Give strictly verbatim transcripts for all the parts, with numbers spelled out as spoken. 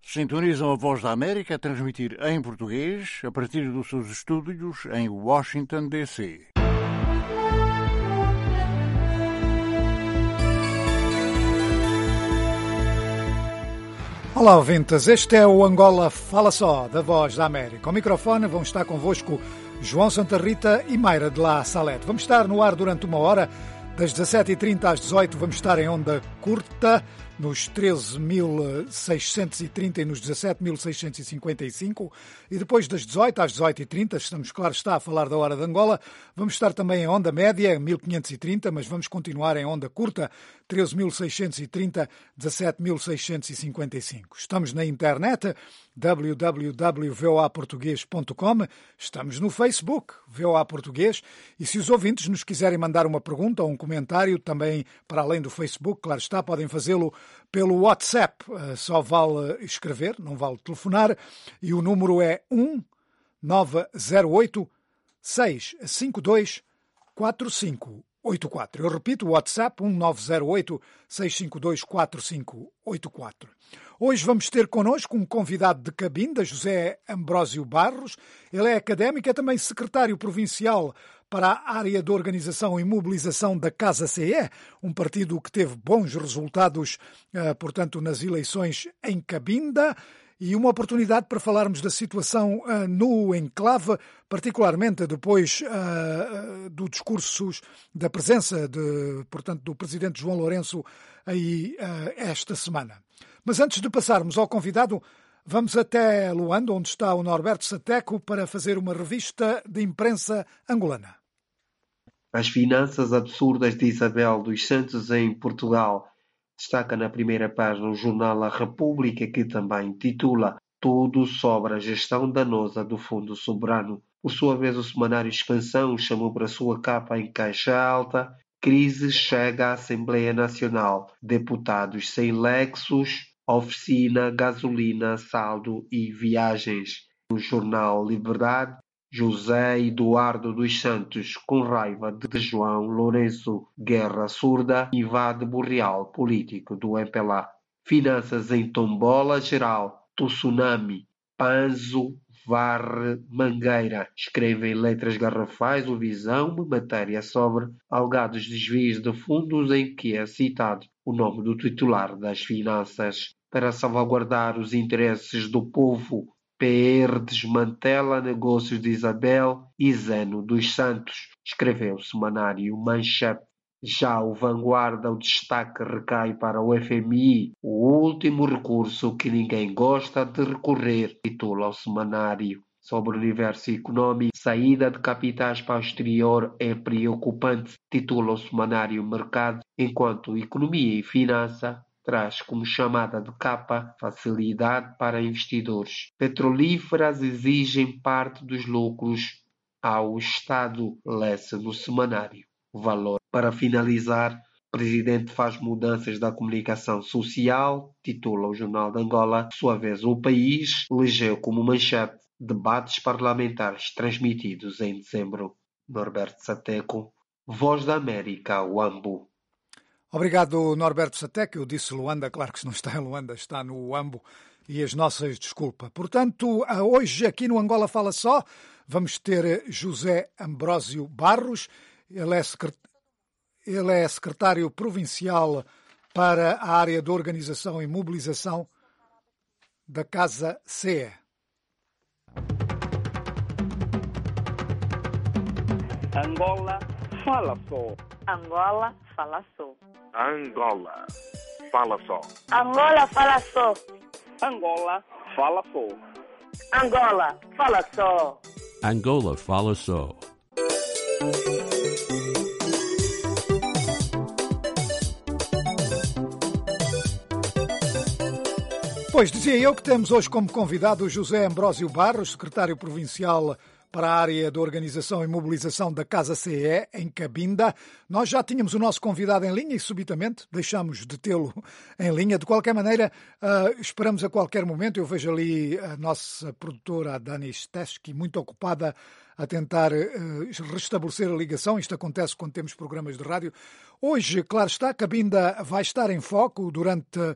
Sintonizam a Voz da América a transmitir em português a partir dos seus estúdios em Washington, D C Olá, ouvintes. Este é o Angola Fala Só, da Voz da América. Ao microfone vão estar convosco João Santa Rita e Mayra de La Salete. Vamos estar no ar durante uma hora, das dezassete e trinta às dezoito. Vamos estar em onda curta, nos treze mil seiscentos e trinta e nos dezassete mil seiscentos e cinquenta e cinco. E depois das dezoito às dezoito e trinta, estamos, claro está, a falar da hora de Angola, vamos estar também em onda média, mil quinhentos e trinta, mas vamos continuar em onda curta, treze mil seiscentos e trinta, dezassete mil seiscentos e cinquenta e cinco. Estamos na internet, w w w ponto v o a português ponto com. Estamos no Facebook, V O A Português. E se os ouvintes nos quiserem mandar uma pergunta ou um comentário, também para além do Facebook, claro está, podem fazê-lo pelo WhatsApp. Só vale escrever, não vale telefonar. E o número é um nove zero oito, seis cinco dois, quatro cinco oito quatro. Eu repito, o WhatsApp um nove zero oito, seis cinco dois, quatro cinco oito quatro. Hoje vamos ter connosco um convidado de cabinda, José Ambrósio Barros. Ele é académico, é também secretário provincial para a área de organização e mobilização da Casa C E, um partido que teve bons resultados, portanto, nas eleições em Cabinda. E uma oportunidade para falarmos da situação uh, no enclave, particularmente depois uh, do discurso, da presença de, portanto, do presidente João Lourenço aí uh, esta semana. Mas antes de passarmos ao convidado, vamos até Luanda, onde está o Norberto Sateco, para fazer uma revista de imprensa angolana. As finanças absurdas de Isabel dos Santos em Portugal. Destaca na primeira página o jornal A República, que também titula Tudo sobre a gestão danosa do Fundo Soberano. Por sua vez, o semanário Expansão chamou para sua capa em caixa alta Crise chega à Assembleia Nacional. Deputados sem Lexus, oficina, gasolina, saldo e viagens. No jornal Liberdade, José Eduardo dos Santos, com raiva de João Lourenço, guerra surda, invade Boreal político do M P L A. Finanças em tombola geral, tsunami, Panzo varre Mangueira. Escreve em letras garrafais o Visão, uma matéria sobre alegados desvios de fundos em que é citado o nome do titular das finanças. Para salvaguardar os interesses do povo, P R desmantela negócios de Isabel e Zeno dos Santos, escreveu o semanário Manchete. Já o Vanguarda, o destaque recai para o F M I, o último recurso que ninguém gosta de recorrer, titula o semanário. Sobre o universo económico, saída de capitais para o exterior é preocupante, titula o semanário Mercado, enquanto economia e finança traz como chamada de capa facilidade para investidores. Petrolíferas exigem parte dos lucros ao Estado, lê-se no semanário. Valor. Para finalizar, o presidente faz mudanças da comunicação social, titula o Jornal de Angola. Por sua vez, o país elegeu como manchete debates parlamentares transmitidos em dezembro. Norberto Sateco, Voz da América, Uambo. Obrigado, Norberto Sateco. Eu disse Luanda, claro que se não está em Luanda, está no Uambo, e as nossas desculpas. Portanto, hoje aqui no Angola Fala Só, vamos ter José Ambrósio Barros. Ele é, secret... Ele é secretário provincial para a área de organização e mobilização da Casa C E. Angola Fala Só. Angola Fala Só. Angola Fala Só. Angola Fala Só. Angola Fala Só. Angola Fala Só. Angola Fala Só. Pois, dizia eu que temos hoje como convidado o José Ambrósio Barros, secretário provincial para a área de organização e mobilização da Casa C E, em Cabinda. Nós já tínhamos o nosso convidado em linha e, subitamente, deixamos de tê-lo em linha. De qualquer maneira, uh, esperamos a qualquer momento. Eu vejo ali a nossa produtora, a Dani Steski, muito ocupada a tentar uh, restabelecer a ligação. Isto acontece quando temos programas de rádio. Hoje, claro está, Cabinda vai estar em foco durante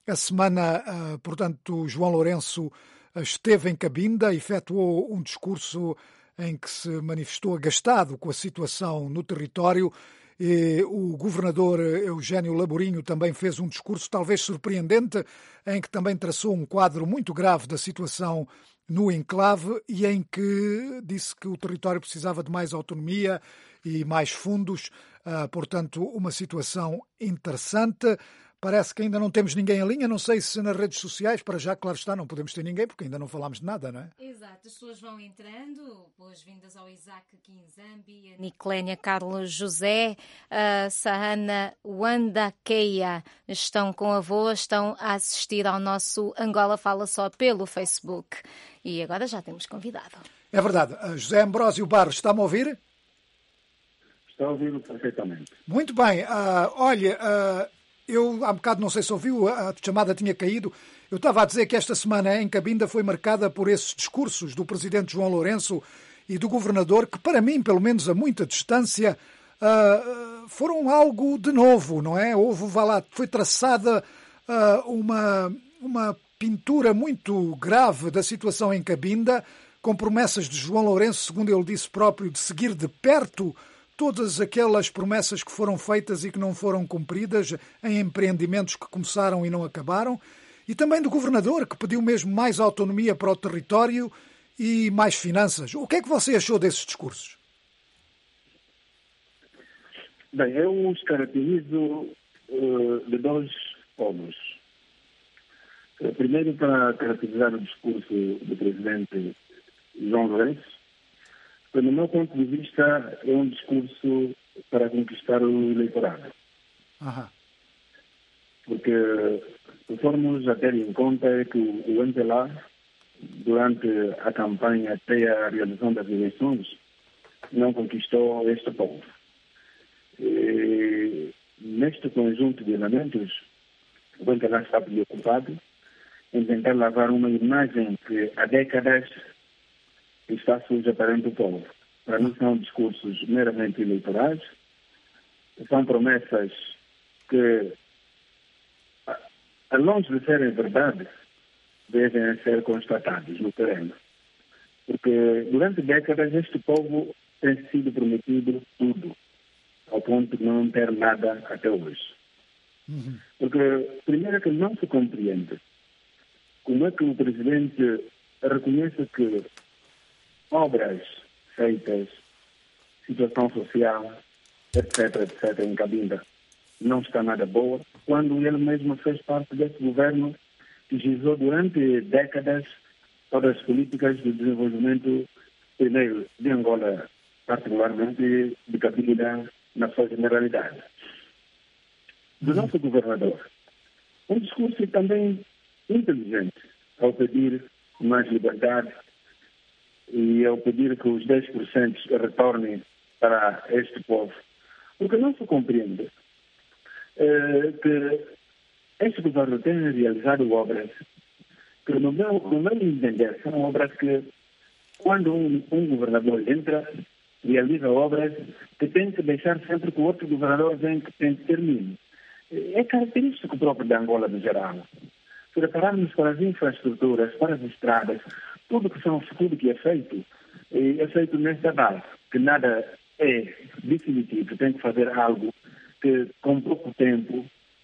A semana, uh, portanto, João Lourenço esteve em Cabinda, efetuou um discurso em que se manifestou agastado com a situação no território. E o governador Eugénio Laborinho também fez um discurso talvez surpreendente, em que também traçou um quadro muito grave da situação no enclave e em que disse que o território precisava de mais autonomia e mais fundos. Uh, portanto, uma situação interessante. Parece que ainda não temos ninguém em linha. Não sei se nas redes sociais, para já, claro está, não podemos ter ninguém, porque ainda não falámos de nada, não é? Exato, as pessoas vão entrando. Boas-vindas ao Isaac Kinzambi, a Niclénia Carlos José, a Sahana Wandakeia. Estão com a avó, estão a assistir ao nosso Angola Fala Só pelo Facebook. E agora já temos convidado. É verdade. José Ambrósio Barros, está-me a ouvir? Está a ouvir perfeitamente. Muito bem. Uh, olha... Uh... Eu, há bocado, não sei se ouviu, a chamada tinha caído. Eu estava a dizer que esta semana em Cabinda foi marcada por esses discursos do presidente João Lourenço e do governador, que para mim, pelo menos a muita distância, uh, foram algo de novo, não é? Houve, vá lá, foi traçada uh, uma, uma pintura muito grave da situação em Cabinda, com promessas de João Lourenço, segundo ele disse próprio, de seguir de perto todas aquelas promessas que foram feitas e que não foram cumpridas em empreendimentos que começaram e não acabaram, e também do governador, que pediu mesmo mais autonomia para o território e mais finanças. O que é que você achou desses discursos? Bem, eu os caracterizo uh, de dois modos. Uh, primeiro, para caracterizar o discurso do presidente João Lourenço, no meu ponto de vista, é um discurso para conquistar o eleitorado. Aham. Porque, se formos a ter em conta que o M P L A, durante a campanha até a realização das eleições, não conquistou este povo. E, neste conjunto de elementos, o M P L A está preocupado em tentar lavar uma imagem que há décadas está suja perante o povo. Para mim são discursos meramente eleitorais, são promessas que, a longe de serem verdade, devem ser constatadas no terreno. Porque durante décadas este povo tem sido prometido tudo, ao ponto de não ter nada até hoje. Uhum. Porque, primeiro, que não se compreende como é que o presidente reconhece que obras feitas, situação social, etc, etc, em Cabinda, não está nada boa, quando ele mesmo fez parte desse governo que gizou durante décadas todas as políticas de desenvolvimento, primeiro de Angola, particularmente de Cabinda, na sua generalidade. Do nosso governador, um discurso também inteligente ao pedir mais liberdade e ao pedir que os dez por cento retornem para este povo. Porque não se compreende eh, que este governo tem realizado obras que, no meu, no meu entender, são obras que, quando um, um governador entra, realiza obras que tem que deixar sempre que o outro governador vem que tem que termine. É característico próprio da Angola no geral. Se repararmos para as infraestruturas, para as estradas, tudo que, são, tudo que é feito, é feito nesta base, que nada é definitivo, tem que fazer algo que com pouco tempo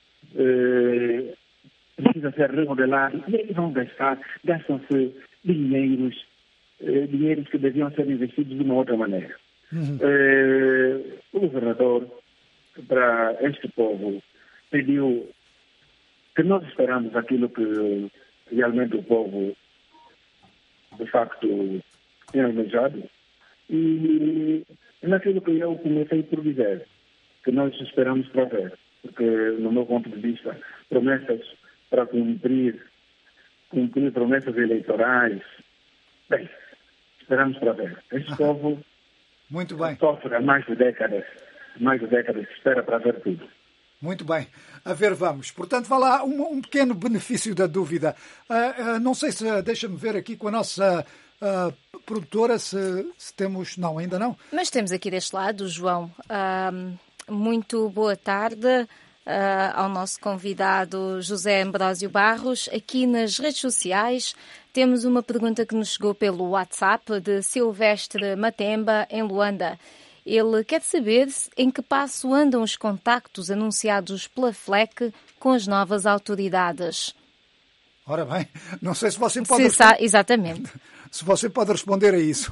eh, precisa ser remodelado, e eles vão gastar, gastam-se dinheiros, eh, dinheiros que deviam ser investidos de uma outra maneira. Uhum. Eh, o governador, para este povo, pediu que nós esperamos aquilo que realmente o povo de facto tem almejado, e naquilo que eu comecei por dizer, que nós esperamos para ver, porque no meu ponto de vista, promessas para cumprir, cumprir promessas eleitorais, bem, esperamos para ver. Este povo Muito bem. sofre há mais de décadas, mais de décadas, espera para ver tudo. Muito bem. A ver, vamos. Portanto, vai lá um, um pequeno benefício da dúvida. Uh, uh, não sei se, deixa-me ver aqui com a nossa uh, produtora, se, se temos... Não, ainda não. Mas temos aqui deste lado, João. Uh, muito boa tarde. uh, ao nosso convidado José Ambrósio Barros. Aqui nas redes sociais temos uma pergunta que nos chegou pelo WhatsApp de Silvestre Matemba, em Luanda. Ele quer saber em que passo andam os contactos anunciados pela F L E C com as novas autoridades. Ora bem, não sei se você pode... Se está, exatamente. Se você pode responder a isso.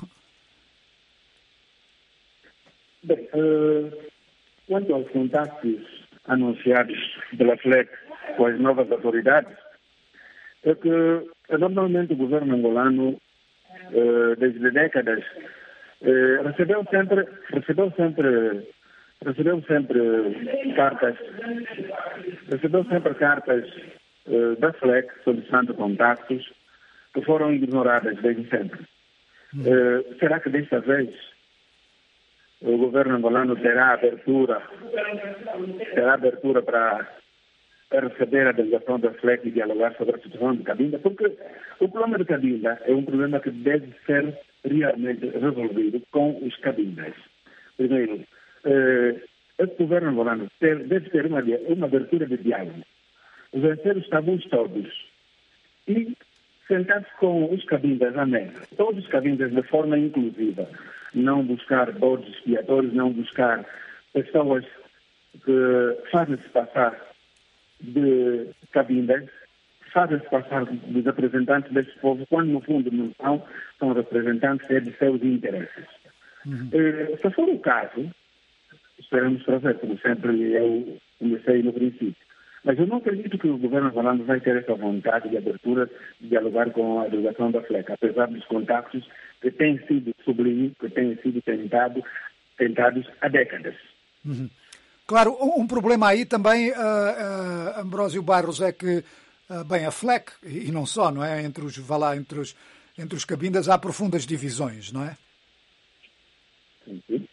Bem, uh, quanto aos contactos anunciados pela F L E C com as novas autoridades, é que normalmente o governo angolano, uh, desde décadas, uh, recebeu sempre, recebeu sempre, recebeu sempre cartas, recebeu sempre cartas uh, da F L E C solicitando contactos que foram ignoradas desde sempre. Uh, será que desta vez o governo angolano terá abertura, terá abertura para receber a delegação da F L E C e dialogar sobre a situação de Cabinda? Porque o problema de Cabinda é um problema que deve ser realmente resolvido com os cabindas. Primeiro, eh, esse governo angolano ter, deve ter uma, uma abertura de diálogo, vencer os tabus todos e sentar-se com os cabindas à mesa, todos os cabindas de forma inclusiva. Não buscar bodes expiatórios, não buscar pessoas que fazem-se passar de cabindas, fazem-se passar dos representantes deste povo, quando no fundo não são, são representantes é de seus interesses. Uhum. Eh, se for o caso, esperamos fazer, como sempre eu comecei no princípio. Mas eu não acredito que o governo angolano vai ter essa vontade de abertura de dialogar com a delegação da F L E C, apesar dos contactos que têm sido sublinhados, que têm sido tentado, tentados há décadas. Uhum. Claro, um problema aí também, uh, uh, Ambrósio Barros, é que, uh, bem, a F L E C, e não só, não é? Entre os, vá lá, entre os, entre os cabindas há profundas divisões, não é? Sim, sim.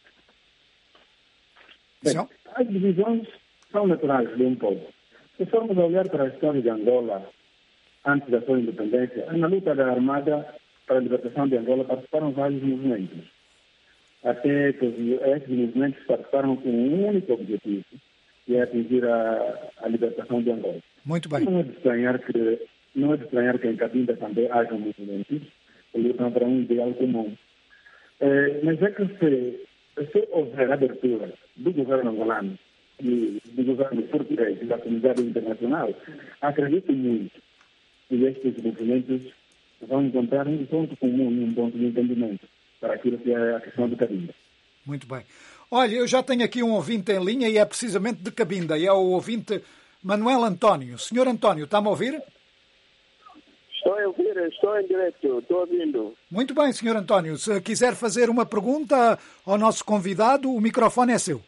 Bem, as divisões são naturais de um povo. Se formos a olhar para a história de Angola, antes da sua independência, na luta da Armada para a libertação de Angola participaram vários movimentos. Até que esses movimentos participaram com um único objetivo, que é atingir a, a libertação de Angola. Muito bem. Não é de estranhar que, não é de estranhar que em Cabinda também haja movimentos que lutam para um ideal comum. É, mas é que se, se houver abertura do governo angolano e do governo português e da comunidade internacional, acredito muito que estes movimentos vão encontrar um ponto comum e um ponto de entendimento para aquilo que é a questão de Cabinda. Muito bem. Olha, eu já tenho aqui um ouvinte em linha e é precisamente de Cabinda, e é o ouvinte Manuel António. Senhor António, está-me a ouvir? Estou a ouvir, estou em direto, estou ouvindo. Muito bem, senhor António. Se quiser fazer uma pergunta ao nosso convidado, o microfone é seu.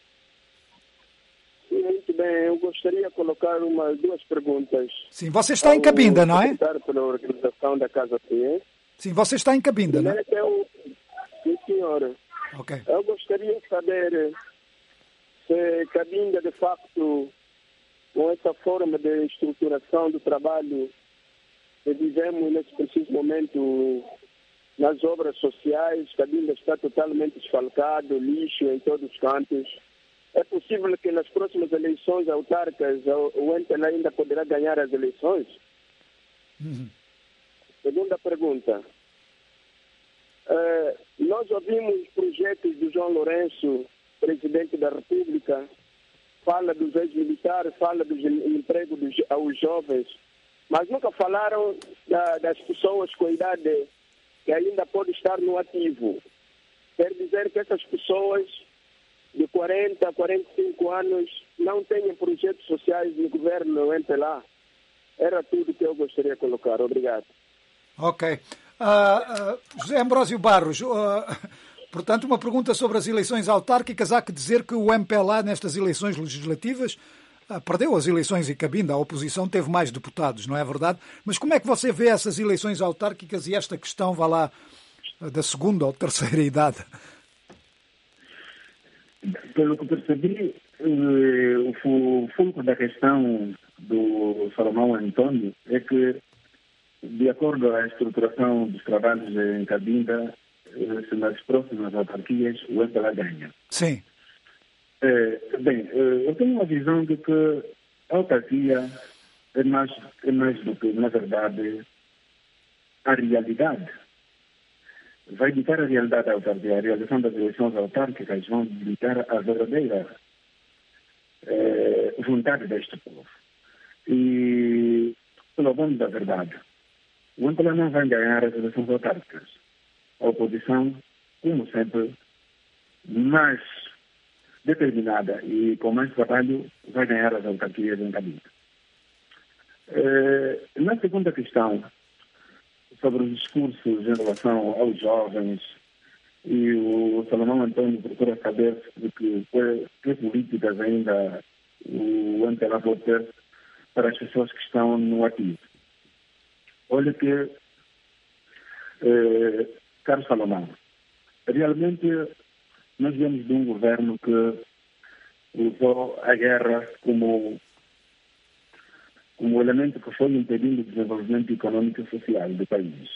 Muito bem, eu gostaria de colocar umas duas perguntas. Sim, você está em Cabinda, não é? Pela organização da Casa P. Sim, você está em Cabinda, não é? Eu, sim, senhora. Okay. Eu gostaria de saber se Cabinda, de facto, com essa forma de estruturação do trabalho que vivemos nesse preciso momento nas obras sociais, Cabinda está totalmente desfalcado, lixo em todos os cantos. É possível que nas próximas eleições autárquicas o M P L A ainda poderá ganhar as eleições? Uhum. Segunda pergunta. Uh, nós ouvimos projetos do João Lourenço, presidente da República, fala dos ex-militares, fala dos empregos dos, aos jovens, mas nunca falaram da, das pessoas com idade que ainda podem estar no ativo. Quer dizer que essas pessoas de quarenta a quarenta e cinco anos não têm projetos sociais no governo M P L A. Era tudo que eu gostaria de colocar. Obrigado. Ok. Uh, uh, José Ambrósio Barros, uh, portanto, uma pergunta sobre as eleições autárquicas. Há que dizer que o M P L A, nestas eleições legislativas, uh, perdeu as eleições em Cabinda. A oposição teve mais deputados, não é verdade? Mas como é que você vê essas eleições autárquicas e esta questão, vá lá, da segunda ou terceira idade? Pelo que percebi, o foco da questão do Salomão Antônio é que, de acordo à estruturação dos trabalhos em Cabinda, nas próximas autarquias o M P L A ganha. Sim. É, bem, eu tenho uma visão de que a autarquia é mais, é mais do que, na verdade, a realidade. Vai ditar a realidade da autarquia. A realização das eleições autárquicas vão ditar a verdadeira é, vontade deste povo. E, pelo bom da verdade, o Angola não vai ganhar as eleições autárquicas. A oposição, como sempre, mais determinada e com mais trabalho, vai ganhar as autarquias em Cabinda. É, na segunda questão, sobre os discursos em relação aos jovens, e o Salomão Antônio procura saber de que, que políticas ainda o Antela pode ter para as pessoas que estão no ativo. Olha que, eh, Carlos Salomão, realmente nós viemos de um governo que usou a guerra como, como elemento que foi impedindo o desenvolvimento econômico e social do país.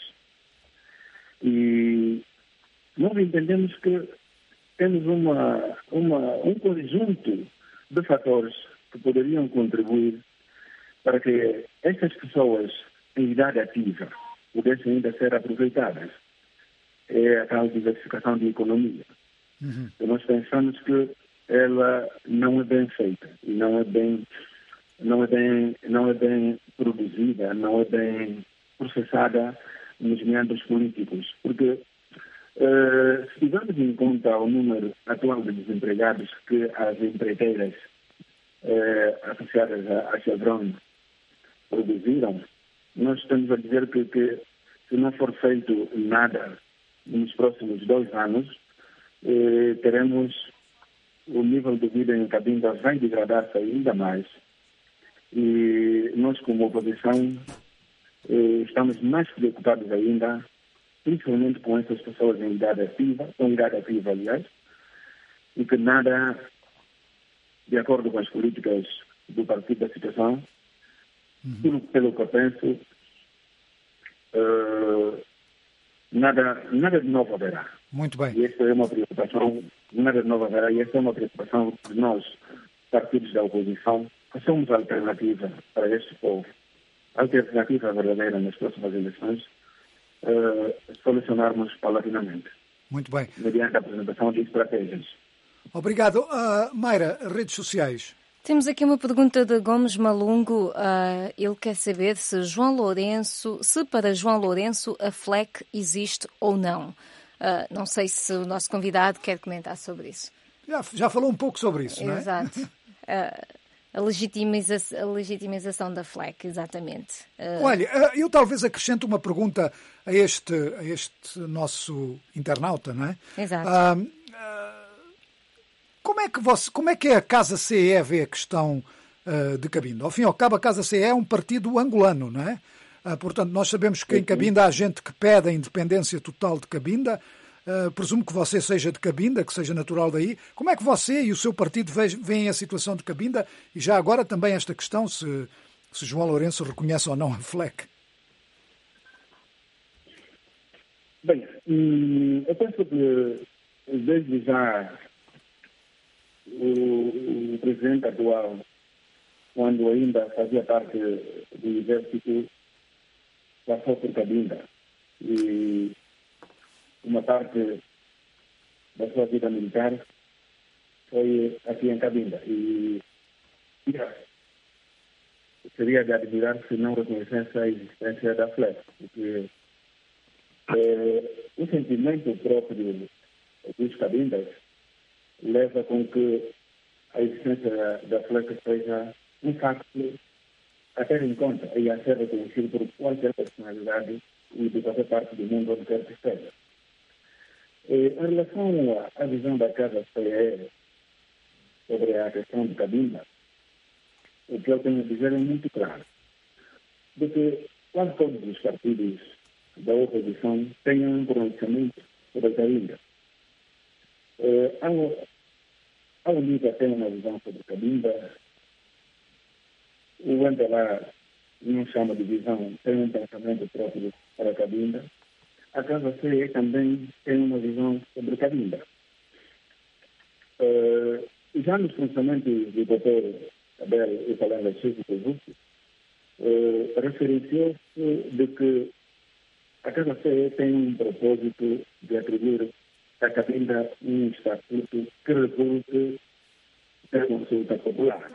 E nós entendemos que temos uma, uma, um conjunto de fatores que poderiam contribuir para que estas pessoas em idade ativa pudessem ainda ser aproveitadas. É a tal diversificação de economia. Uhum. E nós pensamos que ela não é bem feita, e não é bem, não é bem, não é bem produzida, não é bem processada nos meandros políticos. Porque uh, se tivermos em conta o número atual de desempregados que as empreiteiras uh, associadas à Chevron produziram, nós estamos a dizer que, que se não for feito nada nos próximos dois anos, eh, teremos o nível de vida em Cabinda vai degradar-se ainda mais. E nós, como oposição, eh, estamos mais preocupados ainda, principalmente com essas pessoas em idade ativa, com idade ativa, aliás, e que nada, de acordo com as políticas do Partido da Situação, uhum. pelo, pelo que eu penso, uh, nada, nada de novo haverá. Muito bem. E essa é uma preocupação, nada de novo haverá, e essa é uma preocupação de nós, partidos da oposição, que somos a alternativa para este povo, a alternativa verdadeira nas próximas eleições, uh, solucionarmos paulatinamente. Muito bem. Mediante a apresentação de estratégias. Obrigado. Uh, Mayra, redes sociais. Temos aqui uma pergunta de Gomes Malungo. Uh, ele quer saber se João Lourenço, se para João Lourenço a F L E C existe ou não. Uh, não sei se o nosso convidado quer comentar sobre isso. Já, já falou um pouco sobre isso, não é? Exato. Uh, a, legitimiza- a legitimização da F L E C, exatamente. Uh... Olha, eu talvez acrescento uma pergunta a este, a este nosso internauta, não é? Exato. Uh, uh, como, é que você, como é que a Casa C E vê a questão uh, de Cabinda? Ao fim e ao cabo, a Casa C E é um partido angolano, não é? Uh, portanto, nós sabemos que em Cabinda há gente que pede a independência total de Cabinda. Uh, presumo que você seja de Cabinda, que seja natural daí. Como é que você e o seu partido veem a situação de Cabinda? E já agora também esta questão, se, se João Lourenço reconhece ou não a F L E C. Bem, eu penso que desde já o, o presidente atual, quando ainda fazia parte do exército, passou por Cabinda. E uma parte da sua vida militar foi aqui em Cabinda. E seria de admirar se não reconhecesse a existência da F L E C, porque é, o sentimento próprio dos Cabindas leva com que a existência da, da F L E C seja um facto a ter em conta e a ser reconhecido por qualquer personalidade e de qualquer parte do mundo onde quer que esteja. Em relação à visão da Casa C E sobre a questão de Cabinda, o que eu tenho a dizer é muito claro, de que quase todos os partidos da oposição têm um pronunciamento sobre Cabinda. Eh, a Unida tem uma visão sobre Cabinda, o Antelar não chama de visão, tem um pensamento próprio para Cabinda. A Casa C E também tem uma visão sobre Cabinda. Uh, e já nos pensamentos do doutor Abel e Palanga Chico Produto, uh, referenciou-se de que a Casa C E tem um propósito de atribuir à Cabinda um estatuto que resulte da consulta popular.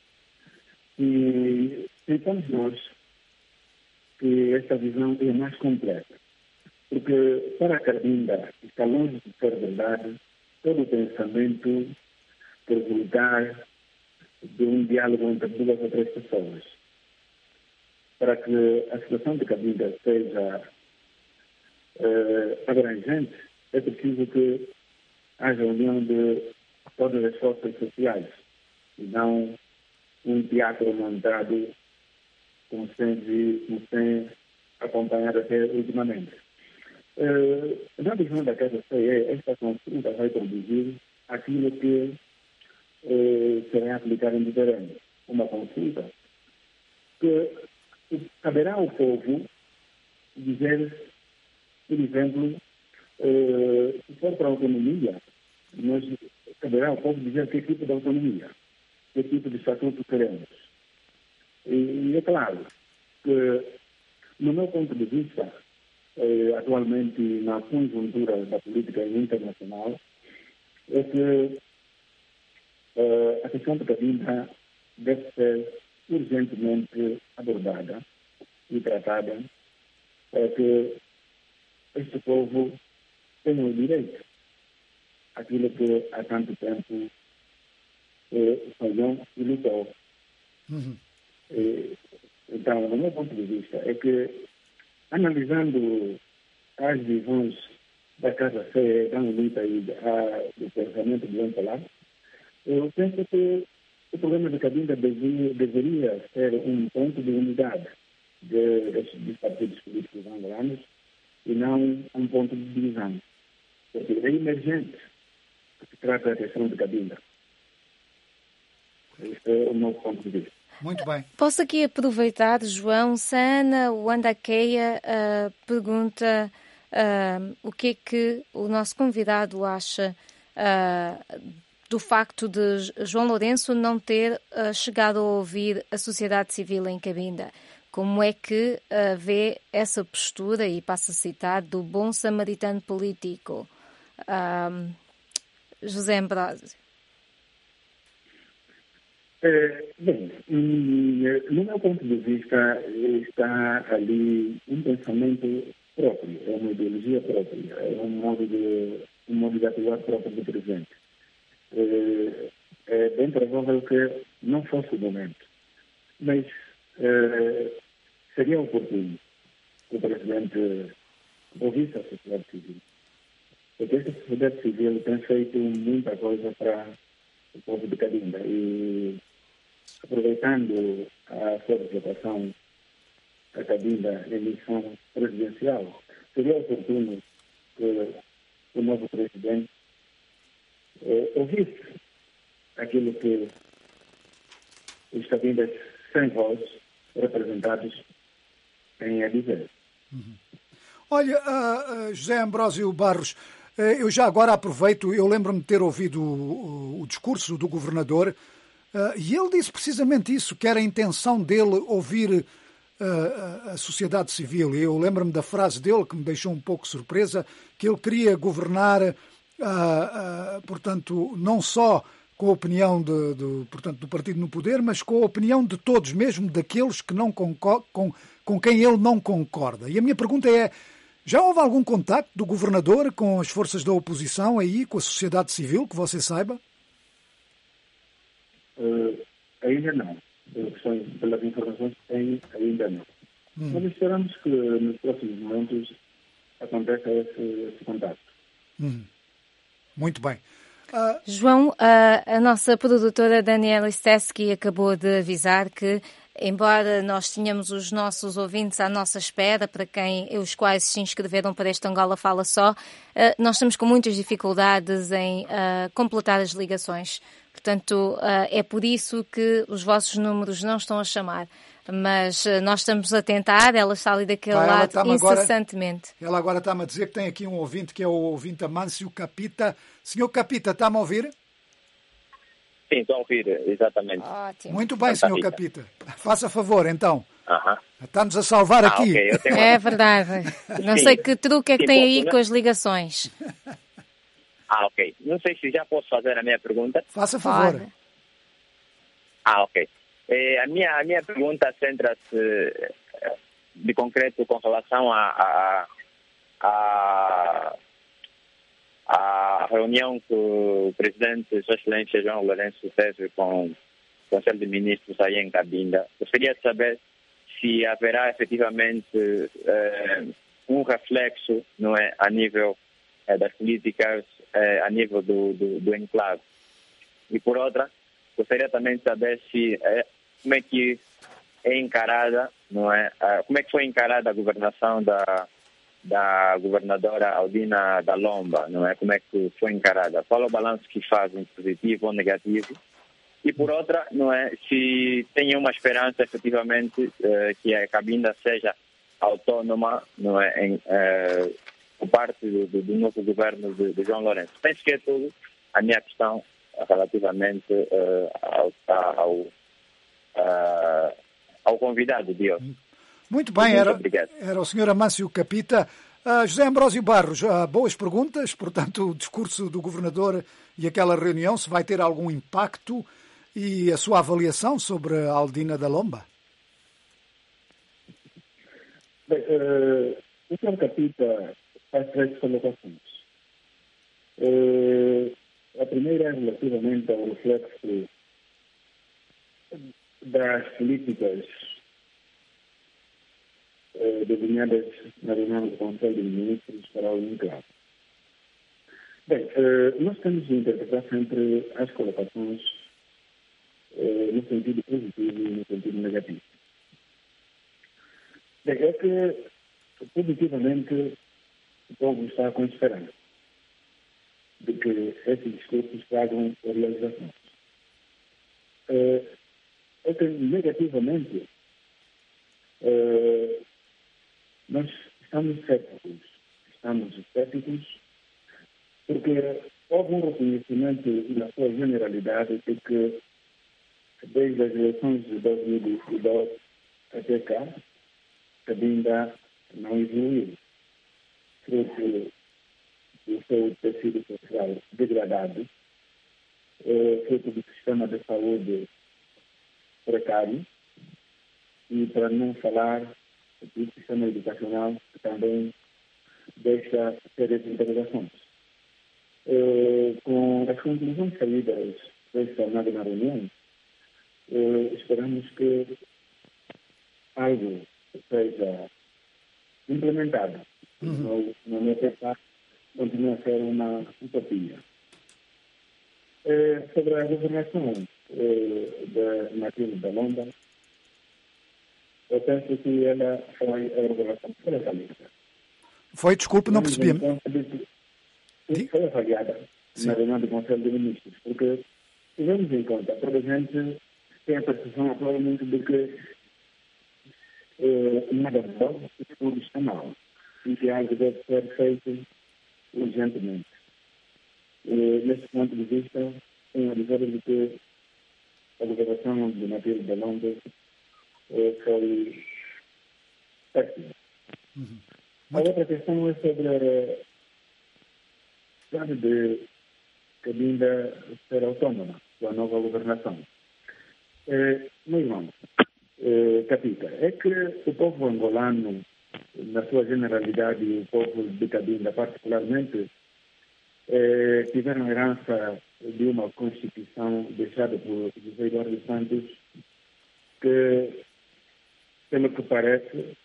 E pensamos nós que esta visão é mais completa, porque para a Cabinda está longe de ser verdade todo o pensamento que resultar de um diálogo entre duas ou três pessoas. Para que a situação de Cabinda seja uh, abrangente, é preciso que haja união de todas as forças sociais, e não um teatro montado como sem, como sem acompanhar até ultimamente. Uh, na visão da Casa C E, esta consulta vai produzir aquilo que uh, será aplicado em terreno. Uma consulta que caberá ao povo dizer, por exemplo, uh, se for para a autonomia, nós caberá ao povo dizer que tipo de autonomia, que tipo de estatuto queremos. E, e é claro que, no meu ponto de vista, eh, atualmente na conjuntura da política internacional, é que eh, a questão da Cabinda deve ser urgentemente abordada e tratada para que este povo tenha o direito àquilo que há tanto tempo eh, falhou e lutou. Uhum. Eh, então, no meu ponto de vista, é que, analisando as visões da Casa C E, da luta e a, do pensamento do Lampelar, eu penso que o problema da Cabinda deveria, deveria ser um ponto de unidade de, de, dos partidos políticos angolanos e não um ponto de divisão. Porque é emergente que se trata da questão de Cabinda. Este é o meu ponto de vista. Muito bem. Posso aqui aproveitar, João, Sana Wandakeia uh, pergunta uh, o que é que o nosso convidado acha uh, do facto de João Lourenço não ter uh, chegado a ouvir a sociedade civil em Cabinda. Como é que uh, vê essa postura, e passo a citar, do bom samaritano político? Uh, José Ambrósio. É, bem, no meu ponto de vista, está ali um pensamento próprio, é uma ideologia própria, é um modo de, um modo de atuar próprio do presidente. É, é bem provável que não fosse o momento, mas é, seria oportuno que o presidente ouvisse a sociedade civil, porque essa sociedade civil tem feito muita coisa para o povo de Cabinda e, aproveitando a sua votação da Cabinda em eleição presidencial, seria oportuno que o novo presidente eh, ouvisse aquilo que os Cabindas sem voz representados têm a dizer. Uhum. Olha, uh, uh, José Ambrósio Barros, uh, eu já agora aproveito, eu lembro-me de ter ouvido o, o, o discurso do governador, Uh, e ele disse precisamente isso, que era a intenção dele ouvir uh, a, a sociedade civil. Eu lembro-me da frase dele, que me deixou um pouco surpresa, que ele queria governar, uh, uh, portanto, não só com a opinião de, de, portanto, do partido no poder, mas com a opinião de todos, mesmo daqueles que não concor- com, com quem ele não concorda. E a minha pergunta é, já houve algum contacto do governador com as forças da oposição aí, com a sociedade civil, que você saiba? Uh, ainda não. Pelas informações que tem, ainda não. Hum. Mas esperamos que nos próximos momentos aconteça esse, esse contato. Hum. Muito bem. Uh... João, a, a nossa produtora Daniela Steski acabou de avisar que, embora nós tenhamos os nossos ouvintes à nossa espera, para quem os quais se inscreveram para este Angola Fala Só, nós estamos com muitas dificuldades em uh, completar as ligações. Portanto, uh, é por isso que os vossos números não estão a chamar. Mas uh, nós estamos a tentar, ela está ali daquele tá, lado incessantemente. Agora, ela agora está-me a dizer que tem aqui um ouvinte, que é o ouvinte Amâncio Capita. Senhor Capita, está-me a ouvir? sim, estou a ouvir, exatamente. Ótimo. Muito bem, senhor Capita. Faça favor, então. Uh-huh. Está-nos a salvar ah, aqui. Okay, tenho... É verdade. Não sim. sei que truque é que Sim, tem posso, aí né? com as ligações. Ah, ok. Não sei se já posso fazer a minha pergunta. Faça favor. Pode. Ah, ok. Eh, a, minha, a minha pergunta centra-se de concreto com relação a, a, a, a reunião que o presidente, Sua Excelência João Lourenço, teve com o Conselho de Ministros aí em Cabinda. Gostaria de saber se haverá efetivamente eh, um reflexo, não é, a nível eh, das políticas, eh, a nível do, do, do enclave. E por outra, gostaria também de saber se eh, como é que é encarada, não é? Uh, como é que foi encarada a governação da da governadora Aldina da Lomba, não é? Como é que foi encarada? Qual é o balanço que fazem, positivo ou negativo? E por outra, não é? Se tem uma esperança efetivamente uh, que a Cabinda seja autónoma, não é? Em, uh, por parte do, do, do novo governo de, de João Lourenço. Penso que é tudo a minha questão relativamente uh, ao, ao, uh, ao convidado de hoje. Muito bem, Muito era, obrigado. era o senhor Amâncio Capita. Uh, José Ambrósio Barros, uh, boas perguntas. Portanto, o discurso do governador e aquela reunião, se vai ter algum impacto, e a sua avaliação sobre a Aldina da Lomba? Bem, uh, o senhor Capita faz três colocações. Uh, a primeira é relativamente ao reflexo das políticas uh, desenhadas na reunião do Conselho de Ministros para o enclave. Bem, uh, nós temos de interpretar sempre as colocações uh, no sentido positivo e no sentido negativo. Bem, é que, positivamente, o povo está com esperança de que esses discursos tragam realizações. Uh, é que, negativamente, uh, nós estamos céticos. Estamos céticos porque houve um reconhecimento na sua generalidade de que, desde as eleições de dois mil e doze até cá, Cabinda não evoluiu. Fruto do seu tecido social degradado, fruto do sistema de saúde precário, e para não falar do sistema educacional, que também deixa sérias interrogações. Com as conclusões saídas desta na reunião, esperamos que algo seja implementado. Uhum. No, no meu pensar, continua a ser uma utopia. É, sobre a governação é, da Matilde da Lomba, eu penso que ela foi a governação foi avaliada. Foi, desculpe, não percebi. De, foi avaliada Sim. na reunião do Conselho de Ministros, porque tivemos em conta, toda a gente tem a percepção atualmente de que é, na verdade, tudo está mal e que algo deve ser feito urgentemente. E, nesse ponto de vista, tenho a dizer de que a governação de Matilde da Lomba é, foi péssima. Uhum. A outra questão é sobre a necessidade de Cabinda ser autónoma com a nova governação. É, meu irmão, é, Capita, é que o povo angolano, na sua generalidade, e o povo de Cabinda particularmente, é, tiveram herança de uma Constituição deixada por José Eduardo Santos, que, pelo que parece,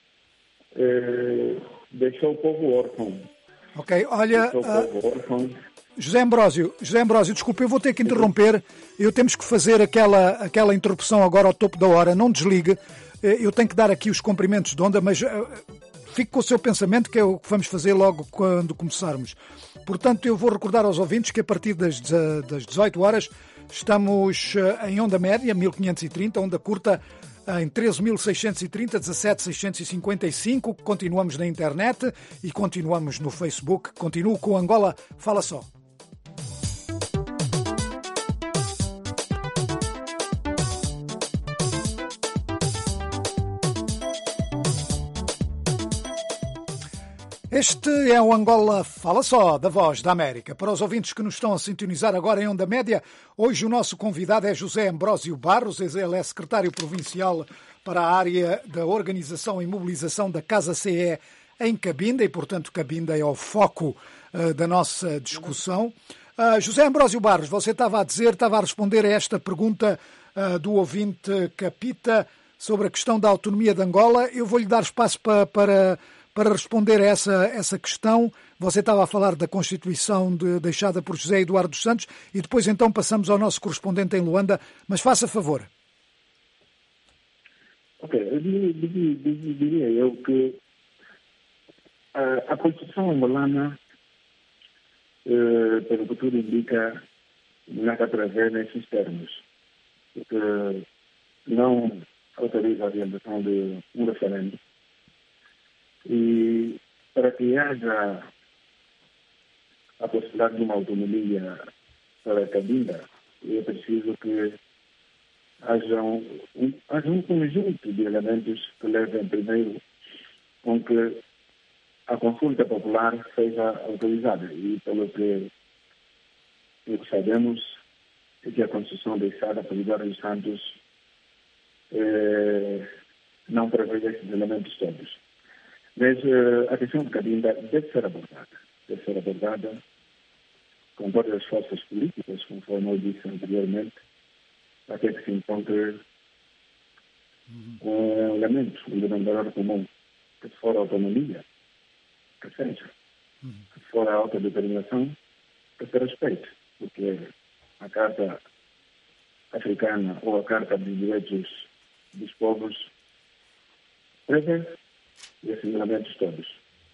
é, deixou o povo órfão. Ok, olha, uh, José Ambrósio, José Ambrósio, desculpe, eu vou ter que interromper. Eu temos que fazer aquela, aquela interrupção agora ao topo da hora. Não desligue. Eu tenho que dar aqui os cumprimentos de onda, mas uh, fique com o seu pensamento, que é o que vamos fazer logo quando começarmos. Portanto, eu vou recordar aos ouvintes que a partir das, das dezoito horas estamos em onda média, mil quinhentos e trinta, onda curta em treze mil seiscentos e trinta, dezassete mil seiscentos e cinquenta e cinco. Continuamos na internet e continuamos no Facebook. Continuo com Angola Fala Só. Este é o Angola Fala Só, da Voz da América. Para os ouvintes que nos estão a sintonizar agora em onda média, hoje o nosso convidado é José Ambrósio Barros, ele é secretário provincial para a área da Organização e Mobilização da Casa C E em Cabinda, e portanto Cabinda é o foco uh, da nossa discussão. Uh, José Ambrósio Barros, você estava a dizer, estava a responder a esta pergunta uh, do ouvinte Capita sobre a questão da autonomia de Angola. Eu vou-lhe dar espaço para... para Para responder a essa, essa questão. Você estava a falar da Constituição de, deixada por José Eduardo dos Santos e depois então passamos ao nosso correspondente em Luanda, mas faça favor. Ok, eu diria, diria, diria eu que a, a Constituição angolana, eh, pelo que tudo indica, não dá para ver nesses termos, porque não autoriza a realização de um referendo. E para que haja a possibilidade de uma autonomia para a Cabinda, é preciso que haja um, um, haja um conjunto de elementos que levem primeiro com que a consulta popular seja autorizada. E pelo que, pelo que sabemos, é que a Constituição deixada por Eduardo dos Santos eh, não prevê esses elementos todos. Mas uh, a questão de Cabinda deve ser abordada. Deve ser abordada com todas as forças políticas, conforme eu disse anteriormente, até que se encontre um elemento, um denominador comum, que se for a autonomia, que seja. Que se for a autodeterminação, que se respeite. Porque a Carta Africana ou a Carta dos Direitos dos Povos prevê esses elementos todos.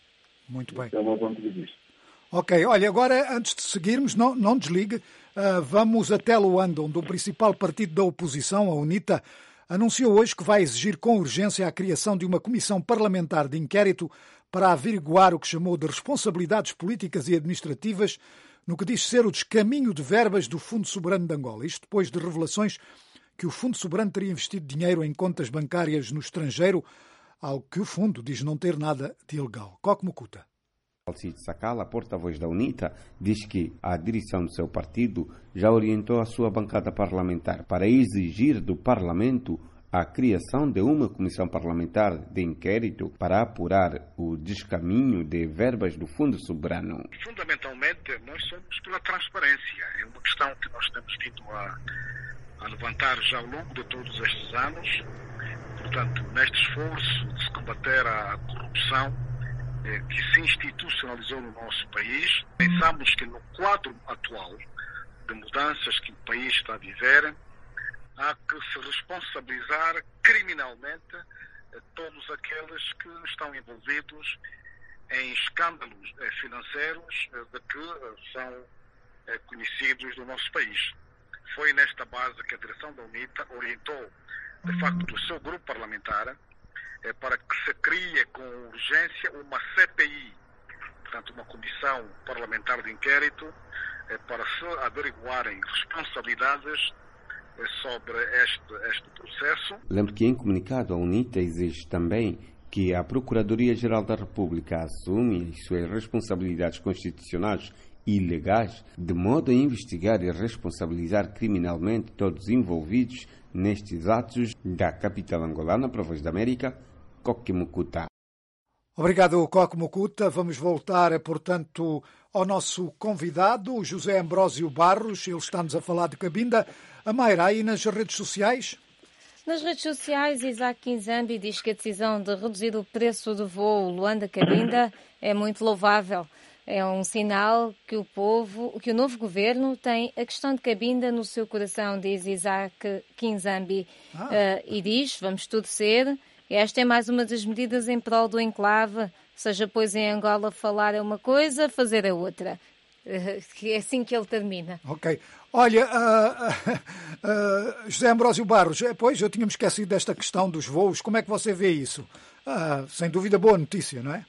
Muito bem. Esse é o meu ponto de vista. Ok, olha, agora antes de seguirmos, não, não desligue, uh, vamos até Luanda, onde o principal partido da oposição, a UNITA, anunciou hoje que vai exigir com urgência a criação de uma comissão parlamentar de inquérito para averiguar o que chamou de responsabilidades políticas e administrativas no que diz ser o descaminho de verbas do Fundo Soberano de Angola. Isto depois de revelações que o Fundo Soberano teria investido dinheiro em contas bancárias no estrangeiro, algo que o fundo diz não ter nada de ilegal. Coque Mukuta. Alcide Sakala, porta-voz da UNITA, diz que a direção do seu partido já orientou a sua bancada parlamentar para exigir do Parlamento a criação de uma comissão parlamentar de inquérito para apurar o descaminho de verbas do Fundo Soberano. Fundamentalmente, nós somos pela transparência. É uma questão que nós temos vindo a, a levantar já ao longo de todos estes anos. Portanto, neste esforço de se combater a corrupção eh, que se institucionalizou no nosso país, pensamos que no quadro atual de mudanças que o país está a viver, há que se responsabilizar criminalmente eh, todos aqueles que estão envolvidos em escândalos eh, financeiros eh, de que eh, são eh, conhecidos do nosso país. Foi nesta base que a direção da UNITA orientou de facto, do seu grupo parlamentar, é, para que se crie com urgência uma C P I, portanto, uma comissão parlamentar de inquérito, é, para se averiguarem responsabilidades é, sobre este, este processo. Lembro que, em comunicado, a UNITA exige também que a Procuradoria-Geral da República assume as suas responsabilidades constitucionais e legais, de modo a investigar e responsabilizar criminalmente todos os envolvidos nestes atos. Da capital angolana, para a Voz da América, Coque Mukuta. Obrigado, Coque Mukuta. Vamos voltar, portanto, ao nosso convidado, José Ambrósio Barros. Ele está-nos a falar de Cabinda. A Mayra, aí nas redes sociais? Nas redes sociais, Isaac Kinzambi diz que a decisão de reduzir o preço do voo Luanda-Cabinda é muito louvável. É um sinal que o povo, que o novo governo tem a questão de Cabinda no seu coração, diz Isaac Kinzambi. Ah. Uh, e diz, vamos torcer, esta é mais uma das medidas em prol do enclave, seja pois em Angola falar é uma coisa, fazer é outra. Uh, é assim que ele termina. Ok. Olha, uh, uh, uh, José Ambrósio Barros, pois eu tinha me esquecido desta questão dos voos, como é que você vê isso? Uh, sem dúvida boa notícia, não é?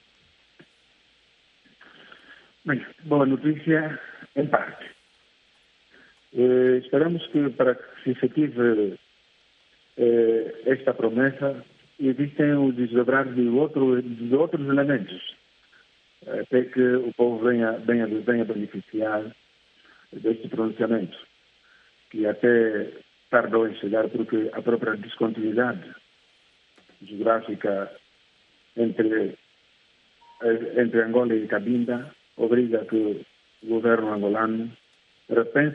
Bem, boa notícia, em parte. Eh, esperamos que, para que se efetive eh, esta promessa, existem o desdobrar de, outro, de outros elementos. até que o povo venha, venha, venha beneficiar deste pronunciamento, que até tardou em chegar porque a própria descontinuidade geográfica entre, entre Angola e Cabinda obriga que o governo angolano repense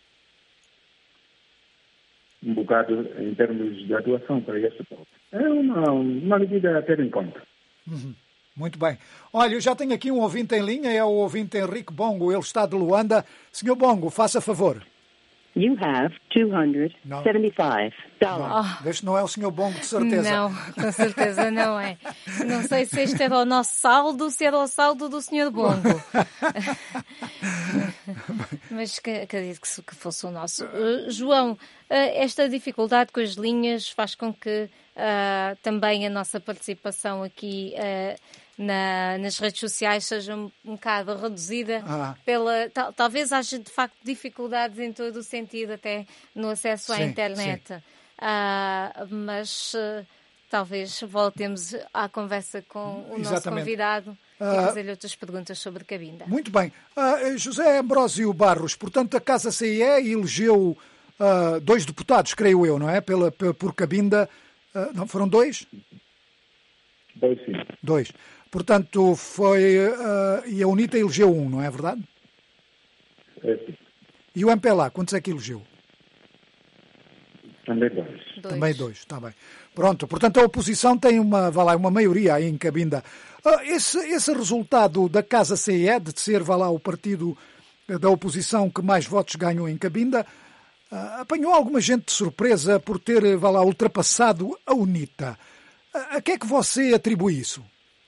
um bocado em termos de atuação para este povo. É uma, uma medida a ter em conta. Uhum. Muito bem. Olha, eu já tenho aqui um ouvinte em linha, é o ouvinte Henrique Bongo, ele está de Luanda. Senhor Bongo, faça favor. You have two hundred seventy-five dollars. Não, este não é o senhor Bongo, de certeza. Não, com certeza não é. Não sei se este era o nosso saldo, se era o saldo do senhor Bongo. Mas acredito que, que fosse o nosso. Uh, João, uh, esta dificuldade com as linhas faz com que uh, também a nossa participação aqui uh, na, nas redes sociais seja um, um bocado reduzida. Ah. Pela, tal, talvez haja de facto dificuldades em todo o sentido, até no acesso à sim, internet. Sim. Uh, mas uh, talvez voltemos à conversa com o Exatamente. nosso convidado uh, e fazer-lhe outras perguntas sobre Cabinda. Muito bem. Uh, José Ambrósio Barros, portanto, a Casa C I E elegeu uh, dois deputados, creio eu, não é? Pela, por Cabinda. Uh, não, foram dois? Dois, sim. Dois. Portanto, foi... Uh, e a UNITA elegeu um, não é verdade? É, sim. E o M P L A, quantos é que elegeu? Também dois. dois. Também dois, está bem. Pronto, portanto a oposição tem uma, vá lá, uma maioria aí em Cabinda. Uh, esse, esse resultado da Casa C I E, de ser, vá lá, o partido da oposição que mais votos ganhou em Cabinda, uh, apanhou alguma gente de surpresa por ter, vá lá, ultrapassado a UNITA. Uh, a que é que você atribui isso?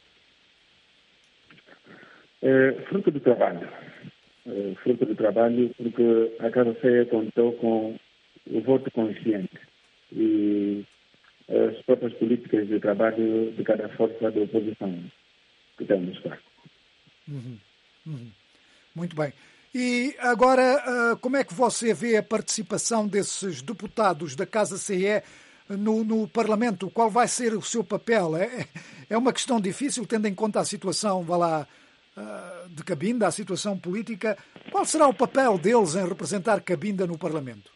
É, fruto do trabalho. É, fruto do trabalho, porque a Casa C I E contou com o voto consciente e as próprias políticas de trabalho de cada força da oposição que temos cá. Uhum. Uhum. Muito bem. E agora, como é que você vê a participação desses deputados da Casa C I E no, no Parlamento? Qual vai ser o seu papel? É, é uma questão difícil, tendo em conta a situação, vá lá, de Cabinda, a situação política. Qual será o papel deles em representar Cabinda no Parlamento?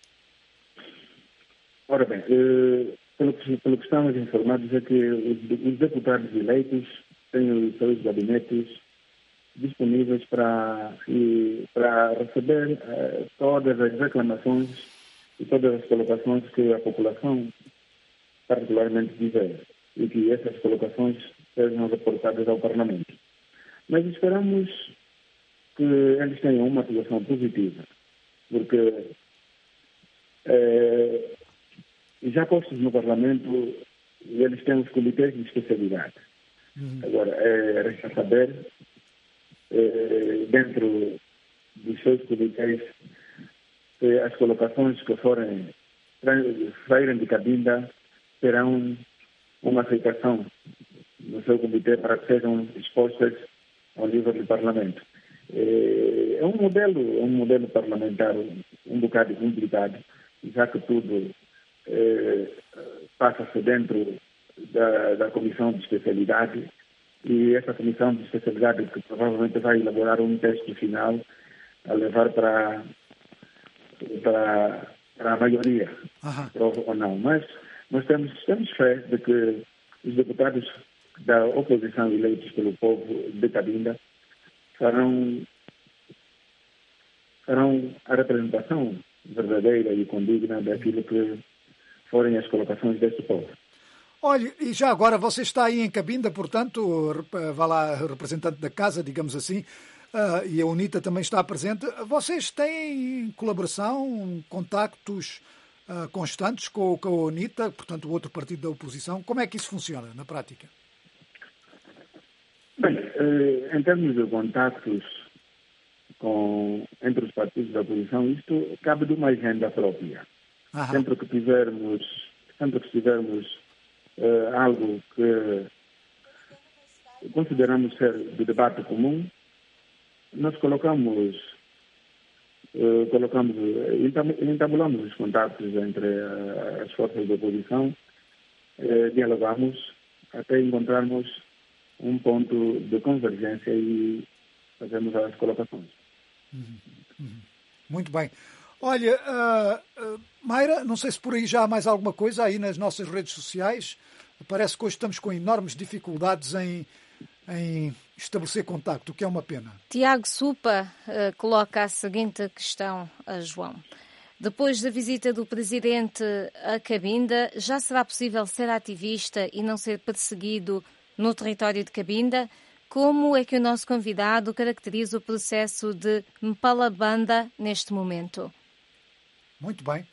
Ora bem, eh, pelo, que, pelo que estamos informados é que os, os deputados eleitos têm os seus gabinetes disponíveis para, e, para receber eh, todas as reclamações e todas as colocações que a população particularmente tiver e que essas colocações sejam reportadas ao Parlamento. Mas esperamos que eles tenham uma atuação positiva, porque eh, já postos no Parlamento, eles têm os comitês de especialidade. Uhum. Agora, é, resta saber, é, dentro dos seus comitês, que as colocações que forem saírem de Cabinda terão uma aceitação no seu comitê para que sejam expostas ao nível do Parlamento. É, é um modelo, é um modelo parlamentar um bocado complicado, já que tudo Eh, passa-se dentro da, da comissão de especialidade e essa comissão de especialidade que provavelmente vai elaborar um texto final a levar para, para, para a maioria, prova ou não. Mas nós temos, temos fé de que os deputados da oposição eleitos pelo povo de Cabinda farão, farão a representação verdadeira e condigna daquilo que forem as colocações deste povo. Olha, e já agora você está aí em Cabinda, portanto, vá lá, representante da casa, digamos assim, uh, e a UNITA também está presente. Vocês têm colaboração, contactos uh, constantes com, com a UNITA, portanto, o outro partido da oposição? Como é que isso funciona na prática? Bem, em termos de contactos com, entre os partidos da oposição, isto cabe de uma agenda própria. Aham. Sempre que tivermos, sempre que tivermos uh, algo que consideramos ser de debate comum, nós colocamos, uh, colocamos entabulamos os contatos entre uh, as forças da oposição, uh, dialogamos até encontrarmos um ponto de convergência e fazemos as colocações. Uhum. Uhum. Muito bem. Olha, uh, uh, Mayra, não sei se por aí já há mais alguma coisa aí nas nossas redes sociais. Parece que hoje estamos com enormes dificuldades em, em estabelecer contacto, o que é uma pena. Tiago Supa uh, coloca a seguinte questão a João. Depois da visita do Presidente a Cabinda, já será possível ser ativista e não ser perseguido no território de Cabinda? Como é que o nosso convidado caracteriza o processo de Mpalabanda neste momento? Muito bem.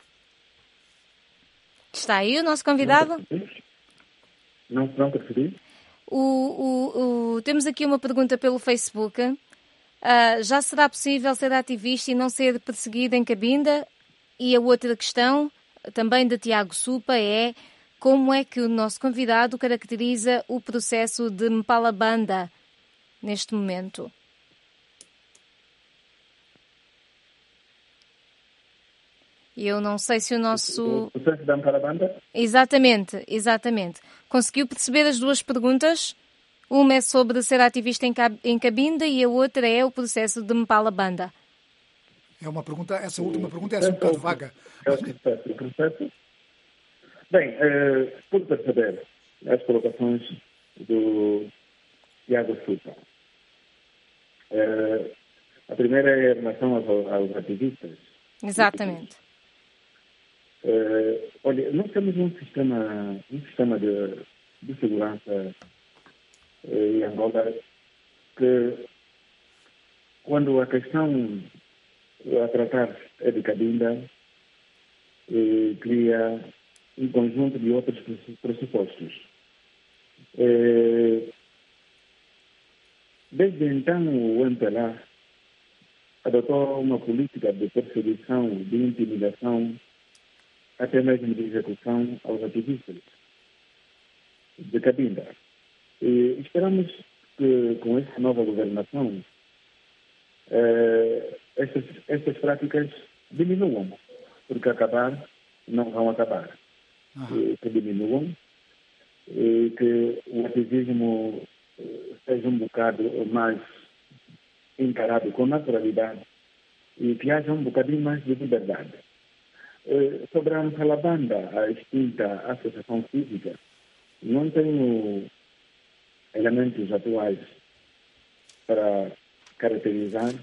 Está aí o nosso convidado? Não, não percebi. O, o, o, temos aqui uma pergunta pelo Facebook. Uh, já será possível ser ativista e não ser perseguido em Cabinda? E a outra questão, também de Tiago Supa, é como é que o nosso convidado caracteriza o processo de Mpalabanda neste momento? Eu não sei se o nosso... O processo da Mpalabanda? Exatamente, exatamente. Conseguiu perceber as duas perguntas? Uma é sobre ser ativista em Cabinda e a outra é o processo de Mpalabanda. É uma pergunta, essa última pergunta é um bocado vaga. É o processo. O processo. Bem, eh, pude perceber as colocações do Tiago Supa. Eh, a primeira é em relação aos, aos ativistas. Exatamente. Eh, olha, nós temos um sistema, um sistema de, de segurança eh, em Angola que, quando a questão a tratar é de Cabinda, eh, cria um conjunto de outros pressupostos. Eh, desde então, o M P L A adotou uma política de perseguição, de intimidação, até mesmo de execução aos ativistas de Cabinda. E esperamos que, com essa nova governação, eh, Estas, estas práticas diminuam, porque acabar não vão acabar. E, que diminuam e que o ativismo seja um bocado mais encarado com naturalidade e que haja um bocadinho mais de liberdade. Eh, sobre a Mpalabanda, a extinta associação física, não tenho elementos atuais para caracterizar,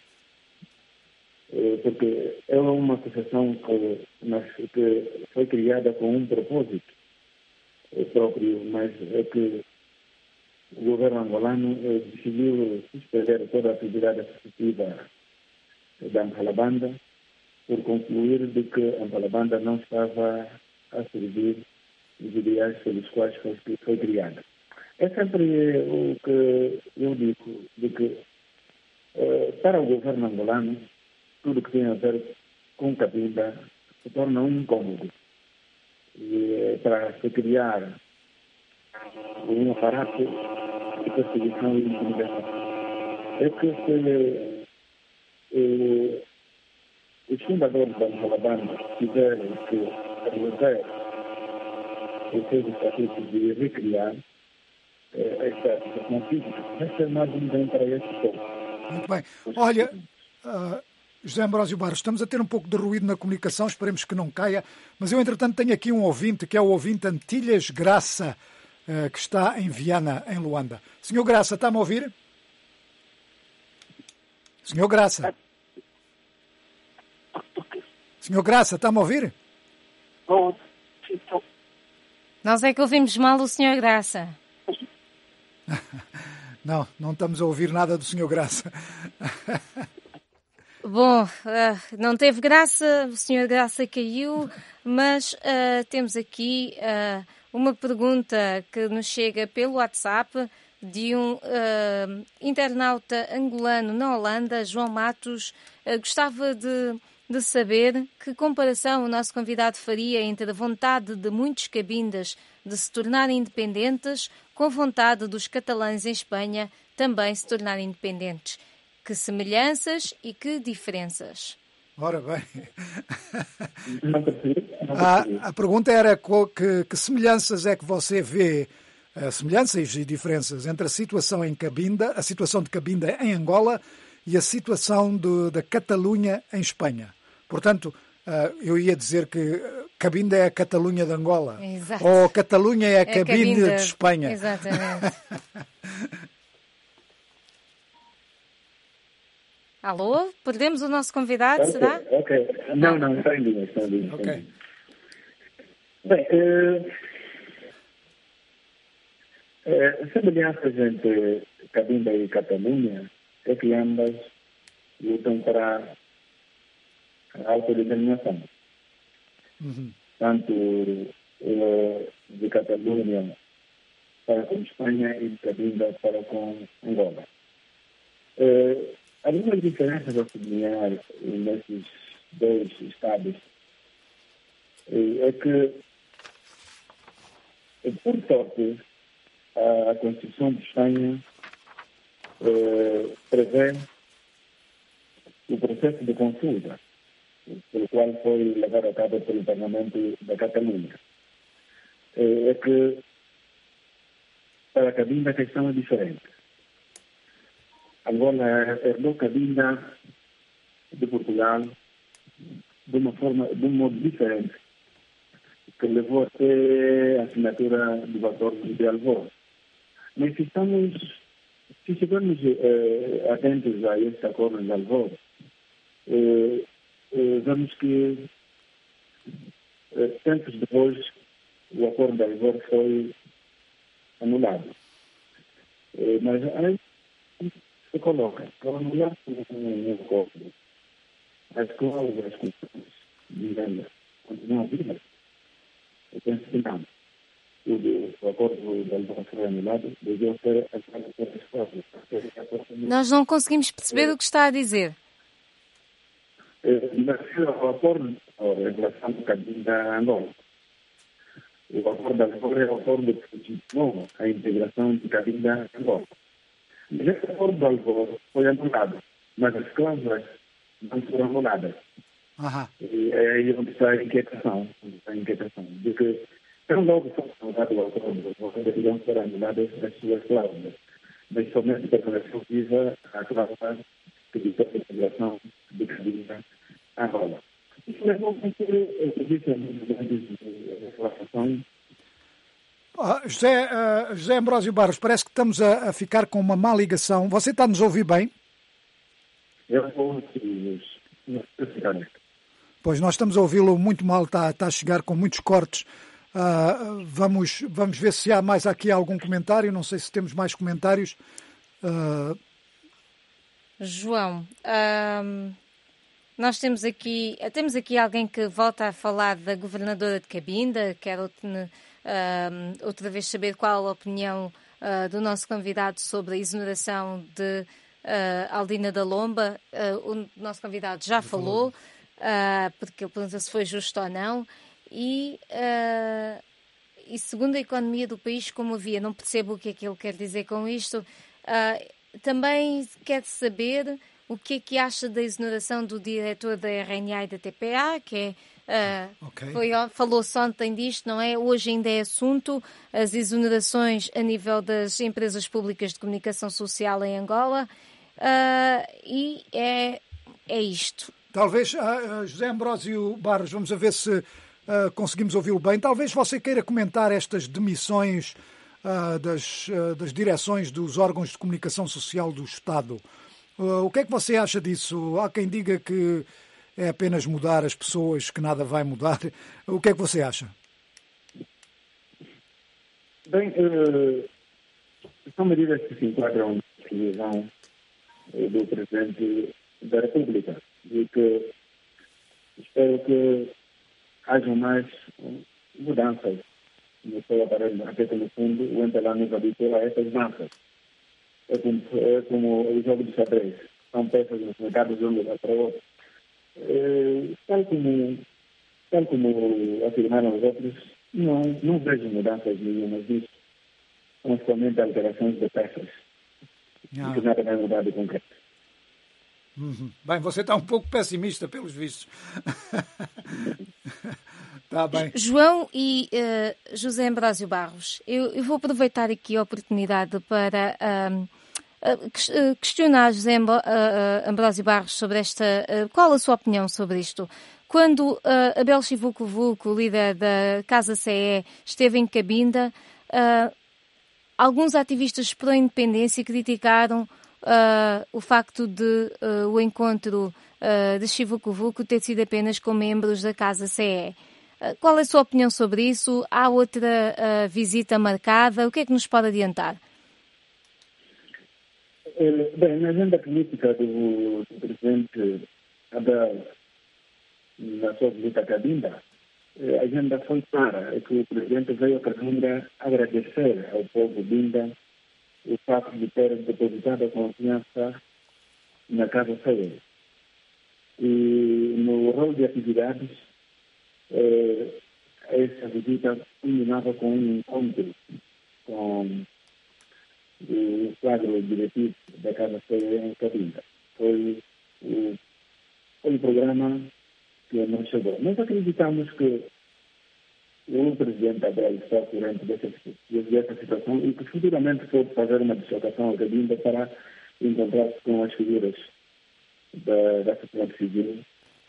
porque é uma associação que, que foi criada com um propósito próprio, mas é que o governo angolano decidiu suspender toda a atividade associativa da Mpalabanda por concluir de que a Mpalabanda não estava a servir os ideais pelos quais foi, foi criada. É sempre o que eu digo, de que para o governo angolano tudo que tem a ver com Cabinda se torna um incômodo. E para se criar um aparato de perseguição e intimidação. É que se eh, os fundadores da Mpalabanda tiverem que rever os seus estatutos de recriar eh, esta associação física, vai ser mais um bem para esse povo. Muito bem. Olha... Uh... José Ambrósio Barros, estamos a ter um pouco de ruído na comunicação, esperemos que não caia, mas eu, entretanto, tenho aqui um ouvinte, que é o ouvinte Antilhas Graça, que está em Viana, em Luanda. Senhor Graça, está-me a ouvir? Senhor Graça? Senhor Graça, está-me a ouvir? Nós é que ouvimos mal o senhor Graça. Não, não estamos a ouvir nada do senhor Graça. Bom, uh, não teve graça, o senhor Graça caiu, mas uh, temos aqui uh, uma pergunta que nos chega pelo WhatsApp de um uh, internauta angolano na Holanda, João Matos. Uh, gostava de, de saber que comparação o nosso convidado faria entre a vontade de muitos cabindas de se tornarem independentes com a vontade dos catalães em Espanha também se tornarem independentes. Que semelhanças e que diferenças? Ora bem. A, a pergunta era que, que semelhanças é que você vê uh, semelhanças e diferenças entre a situação em Cabinda, a situação de Cabinda em Angola e a situação de, da Catalunha em Espanha. Portanto, uh, eu ia dizer que Cabinda é a Catalunha de Angola. Exato. Ou Catalunha é a Cabinda, é Cabinda de Espanha. Exatamente. Alô? Perdemos o nosso convidado, okay, será? Ok. Não, não, está em linha, está em linha. Ok. Bem, uh, uh, semelhanças entre Cabinda e Catalunha é que ambas lutam para a autodeterminação. Uhum. Tanto uh, de Catalunha para com Espanha e de Cabinda para com Angola. Uh, algumas diferenças a sublinhar nesses dois estados uh, é que, por sorte, a Constituição de Espanha uh, prevê o processo de consulta, pelo qual foi levado a cabo pelo Parlamento da Catalunha. É que, para a Cabinda, a questão é diferente. Angola herdou Cabinda de Portugal de uma forma, de um modo diferente, que levou até a assinatura do acordo de Alvor. Mas se estamos, se estivermos eh, atentos a esse acordo de Alvor, eh, eh, vemos que eh, tempos depois o acordo de Alvor foi anulado. Eh, mas aí se coloca, para anular o acordo, as cláusulas de venda continuam vivas. Eu penso que não. O, o acordo de Alvor foi anulado, devia ser anulado pelas cláusulas. Nós não conseguimos perceber é. o que está a dizer. Nasceu o acordo em relação ao Cabinda a Angola. O acordo de Angola é o acordo que continuou a integração de Cabinda a Angola. Mas esse acordo de Angola foi anulado, mas as cláusulas não foram anuladas. Aham. E é aí onde está a inquietação, onde está a inquietação, de que tão logo foi anulado o acordo, deveriam ser anuladas as suas cláusulas, mas somente permaneceu viva a cláusula que diz a integração de Cabinda a Angola. Isso levou a que existem grandes reclamações. Ah, José, uh, José Ambrósio Barros, parece que estamos a, a ficar com uma má ligação. Você está a nos ouvir bem? Eu vou ficar nesta. Pois, nós estamos a ouvi-lo muito mal, está, está a chegar com muitos cortes. Uh, vamos, vamos ver se há mais aqui algum comentário. Não sei se temos mais comentários. Uh... João, um, nós temos aqui, temos aqui alguém que volta a falar da governadora de Cabinda. Quero um, outra vez saber qual a opinião uh, do nosso convidado sobre a exoneração de uh, Aldina da Lomba. Uh, o nosso convidado já falou, uh, porque ele pergunta se foi justo ou não. E, uh, e segundo a economia do país, como havia, não percebo o que é que ele quer dizer com isto. Uh, também quer saber o que é que acha da exoneração do diretor da R N A e da T P A, que é, uh, okay. foi, falou-se ontem disto, não é? Hoje ainda é assunto, as exonerações a nível das empresas públicas de comunicação social em Angola, uh, e é, é isto. Talvez, uh, José Ambrósio Barros, vamos a ver se uh, conseguimos ouvi-lo bem. Talvez você queira comentar estas demissões uh, das, uh, das direções dos órgãos de comunicação social do Estado. Uh, o que é que você acha disso? Há quem diga que é apenas mudar as pessoas, que nada vai mudar. O que é que você acha? Bem, uh, são medidas que se enquadram na decisão uh, do Presidente da República e que espero que hajam mais mudanças no seu aparelho, até que no fundo o Entelã nos habitua a essas mudanças. É como, é como o jogo de xadrez. São peças nos mercados de um lugar para outro. É, tal, como, tal como afirmaram os outros, não, não vejo mudanças nenhumas disso. São somente alterações de peças. Ah. Que nada vai mudar de concreto. Uhum. Bem, você está um pouco pessimista, pelos vistos. Tá bem. João e uh, José Ambrósio Barros, eu, eu vou aproveitar aqui a oportunidade para uh, uh, questionar José Ambrósio Barros sobre esta... Uh, qual a sua opinião sobre isto? Quando uh, Abel Chivuco-Vulco, líder da Casa C E, esteve em Cabinda, uh, alguns ativistas pró-independência criticaram uh, o facto de uh, o encontro uh, de Chivuco-Vulco ter sido apenas com membros da Casa C E. Qual é a sua opinião sobre isso? Há outra uh, visita marcada? O que é que nos pode adiantar? É, bem, na agenda política do, do presidente Abel, na sua visita a Cabinda, a agenda foi clara. É que o presidente veio a Cabinda agradecer ao povo Binda o facto de ter depositado a confiança na Casa C E. E no rol de atividades, Eh, essa visita culminava com um encontro com o quadro diretivo da Casa C E em Cabinda. Foi o, foi o programa que não chegou. Nós acreditamos que o presidente Abel está corrente dessa, dessa situação e que futuramente pode fazer uma deslocação a Cabinda para encontrar-se com as figuras da, da sociedade civil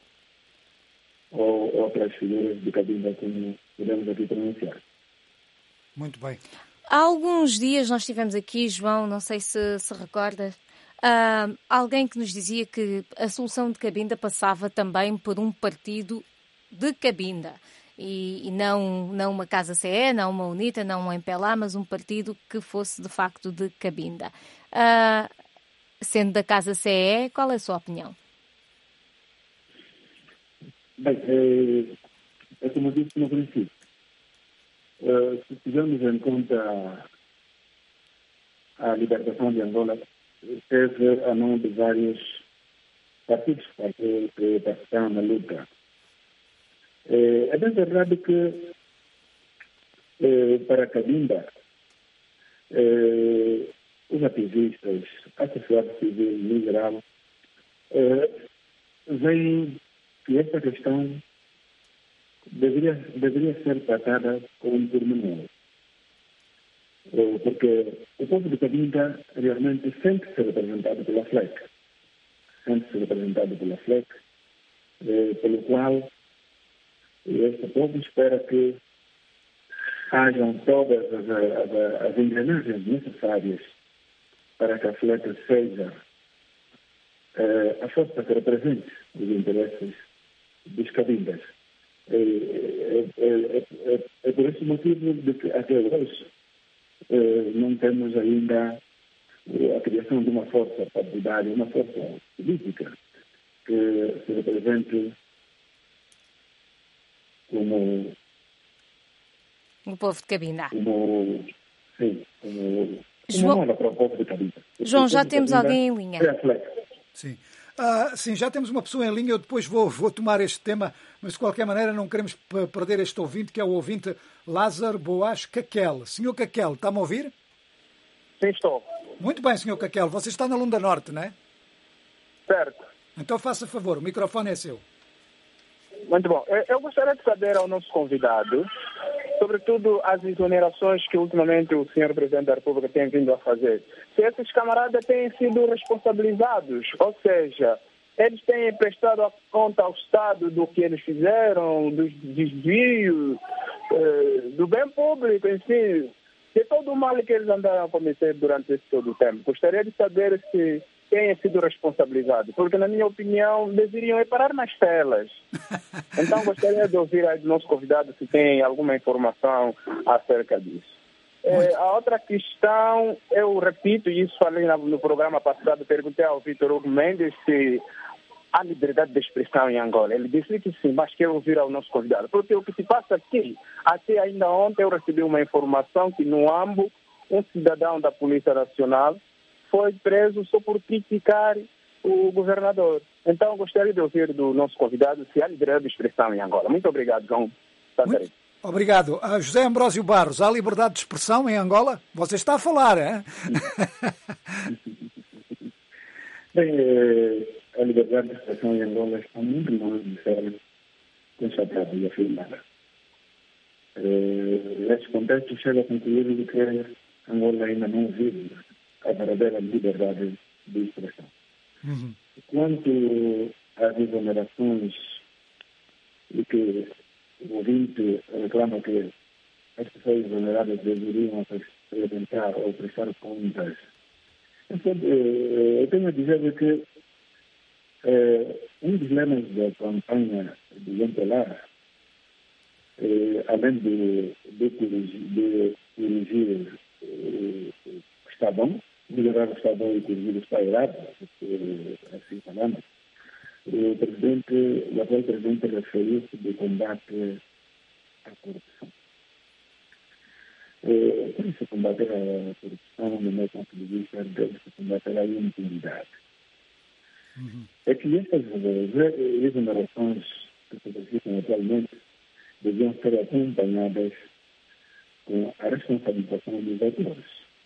ou outras figuras de Cabinda, como podemos aqui pronunciar. Muito bem. Há alguns dias nós tivemos aqui, João, não sei se se recorda, uh, alguém que nos dizia que a solução de Cabinda passava também por um partido de Cabinda. E, e não, não uma Casa C E, não uma UNITA, não um M P L A, mas um partido que fosse de facto de Cabinda. Uh, sendo da Casa C E, qual é a sua opinião? Bem, é, é como eu disse no princípio. Uh, se tivermos em conta a, a libertação de Angola, teve a mão de vários partidos que, que participaram na luta. É, é bem verdade que é, para Cabinda, é, os ativistas, a sociedade civil em geral, é, veem que esta questão deveria, deveria ser tratada com um pormenor. Porque o povo de Cabinda realmente sente-se representado pela F L E C. Sente-se representado pela F L E C, eh, pelo qual este povo espera que hajam todas as, as, as engrenagens necessárias para que a F L E C seja eh, a força que represente os interesses dos Cabindas. É, é, é, é, é por esse motivo de que até hoje é, não temos ainda a criação de uma força partidária, uma força política que se represente como o povo de Cabinda. Como, sim, como, João, como para o povo de Cabinda. João, já temos Cabinda alguém em linha. É sim. Ah, sim, já temos uma pessoa em linha, eu depois vou, vou tomar este tema, mas de qualquer maneira não queremos p- perder este ouvinte, que é o ouvinte Lázaro Boas Caquel. senhor Caquel, está-me a ouvir? Sim, estou. Muito bem, senhor Caquel, você está na Lunda Norte, não é? Certo. Então faça favor, o microfone é seu. Muito bom. Eu gostaria de saber ao nosso convidado, sobretudo as exonerações que ultimamente o senhor Presidente da República tem vindo a fazer, se esses camaradas têm sido responsabilizados, ou seja, eles têm prestado conta ao Estado do que eles fizeram, dos desvios, eh, do bem público, enfim, de todo o mal que eles andaram a cometer durante esse todo o tempo. Gostaria de saber se têm sido responsabilizados, porque, na minha opinião, deveriam ir parar nas telas. Então, gostaria de ouvir aí do nosso convidado se tem alguma informação acerca disso. É, a outra questão, eu repito, e isso falei no programa passado, perguntei ao Vitor Hugo Mendes se há liberdade de expressão em Angola. Ele disse que sim, mas quero ouvir ao nosso convidado. Porque o que se passa aqui, até ainda ontem eu recebi uma informação que no Ambo, um cidadão da Polícia Nacional foi preso só por criticar o governador. Então, gostaria de ouvir do nosso convidado se há liberdade de expressão em Angola. Muito obrigado, João. Muito obrigado. Uh, José Ambrósio Barros, há liberdade de expressão em Angola? Você está a falar, é? Bem, a liberdade de expressão em Angola está muito longe de ser constatada e afirmada. neste contexto, chega a concluir que Angola ainda não vive a verdadeira liberdade de expressão. Uhum. Quanto às exonerações e que o ouvinte reclama que as pessoas exoneradas deveriam apresentar ou prestar contas, eu tenho a dizer que eh, um dos lemas da campanha de Gente Lar, eh, além de, de corrigir, de corrigir eh, o que está bom, melhorar o que está bom e corrigir o que está errado, assim falando, o presidente, o atual presidente referiu-se de combate à corrupção. Eh, Para se combater a corrupção, no meu ponto de vista, deve-se combater a impunidade. Uhum. É que estas exonerações que se verificam atualmente deviam ser acompanhadas com a responsabilização dos autores.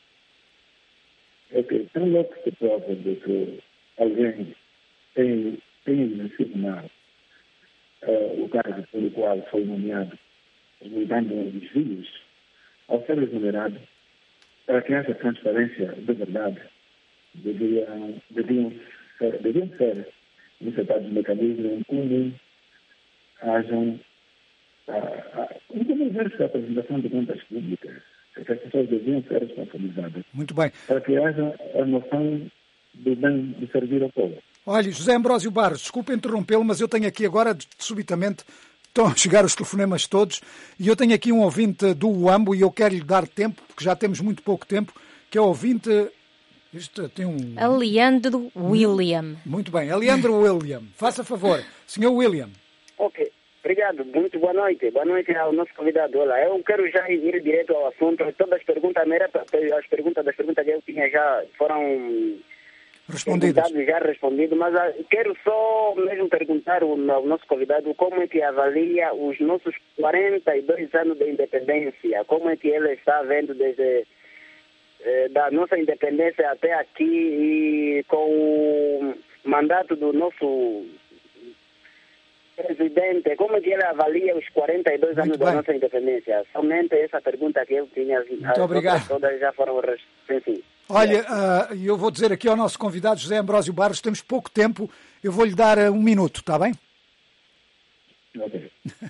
É que tão logo se prova de que alguém tem, tem exercido mal uh, o cargo pelo qual foi nomeado, resultando em desvios, ao ser exonerado, para que haja transparência de verdade, deveriam, deveriam ser, deviam ser insertados mecanismos em como hajam um universo da apresentação de contas públicas, que as pessoas deviam ser responsabilizadas. Muito bem. Para que haja a noção do bem de servir ao povo. Olha, José Ambrósio Barros, desculpe interrompê-lo, mas eu tenho aqui agora, subitamente, estão a chegar os telefonemas todos, e eu tenho aqui um ouvinte do Uambo, e eu quero lhe dar tempo, porque já temos muito pouco tempo, que é o ouvinte... Isto tem um... Aleandro William. Muito bem, Aleandro William. Faça favor, senhor William. Ok, obrigado. Muito boa noite. Boa noite ao nosso convidado. Olá, eu quero já ir direto ao assunto. Todas as perguntas, as perguntas das perguntas que eu tinha já foram respondidas. Já respondido, mas quero só mesmo perguntar ao nosso convidado como é que avalia os nossos quarenta e dois anos de independência. Como é que ele está vendo desde da nossa independência até aqui e com o mandato do nosso presidente, como é que ele avalia os quarenta e dois anos da nossa independência? Somente essa pergunta que eu tinha. Muito obrigado. Todas já foram sim. Olha, uh, eu vou dizer aqui ao nosso convidado José Ambrósio Barros, temos pouco tempo, eu vou-lhe dar uh, um minuto, está bem? Ok.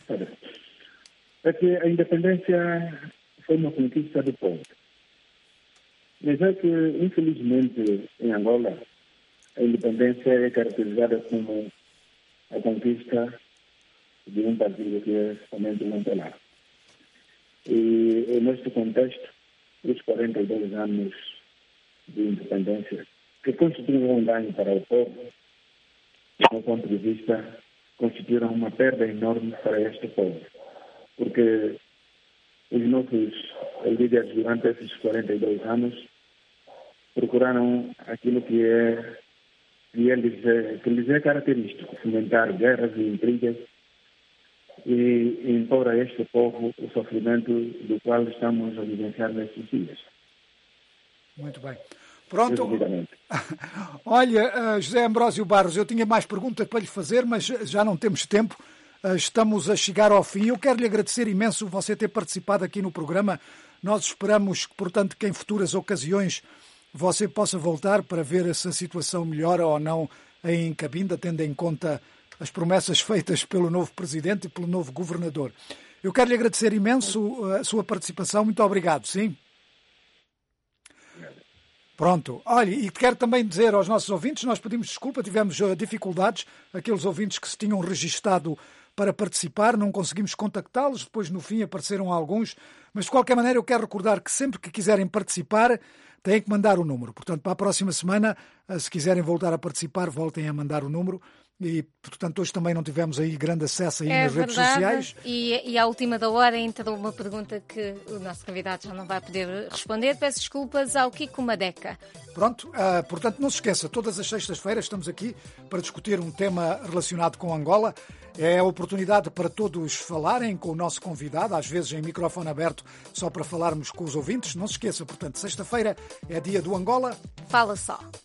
É que a independência foi uma conquista do povo. Mas é que, infelizmente, em Angola, a independência é caracterizada como a conquista de um partido que é somente um pelar. E, neste contexto, os quarenta e dois anos de independência, que constituíram um ganho para o povo, do meu ponto de vista, constituíram uma perda enorme para este povo. Porque os nossos líderes, durante esses quarenta e dois anos, procuraram aquilo que é que, eles é, que lhes é característico, fomentar guerras e intrigas e impor a este povo o sofrimento do qual estamos a vivenciar nestes dias. Muito bem. Pronto. Olha, José Ambrósio Barros, eu tinha mais perguntas para lhe fazer, mas já não temos tempo. Estamos a chegar ao fim. Eu quero lhe agradecer imenso você ter participado aqui no programa. Nós esperamos, portanto, que em futuras ocasiões você possa voltar para ver se a situação melhora ou não em Cabinda, tendo em conta as promessas feitas pelo novo Presidente e pelo novo Governador. Eu quero lhe agradecer imenso a sua participação. Muito obrigado, sim? Pronto. Olha, e quero também dizer aos nossos ouvintes, nós pedimos desculpa, tivemos dificuldades, aqueles ouvintes que se tinham registado para participar, não conseguimos contactá-los, depois no fim apareceram alguns, mas de qualquer maneira eu quero recordar que sempre que quiserem participar, têm que mandar o número. Portanto, para a próxima semana, se quiserem voltar a participar, voltem a mandar o número. E, portanto, hoje também não tivemos aí grande acesso aí é nas verdade. redes sociais. E, e à última da hora entrou uma pergunta que o nosso convidado já não vai poder responder. Peço desculpas ao Kiko Madeca. Pronto, uh, portanto, não se esqueça, todas as sextas-feiras estamos aqui para discutir um tema relacionado com Angola. É a oportunidade para todos falarem com o nosso convidado, às vezes em microfone aberto, só para falarmos com os ouvintes. Não se esqueça, portanto, sexta-feira é dia do Angola. Fala só.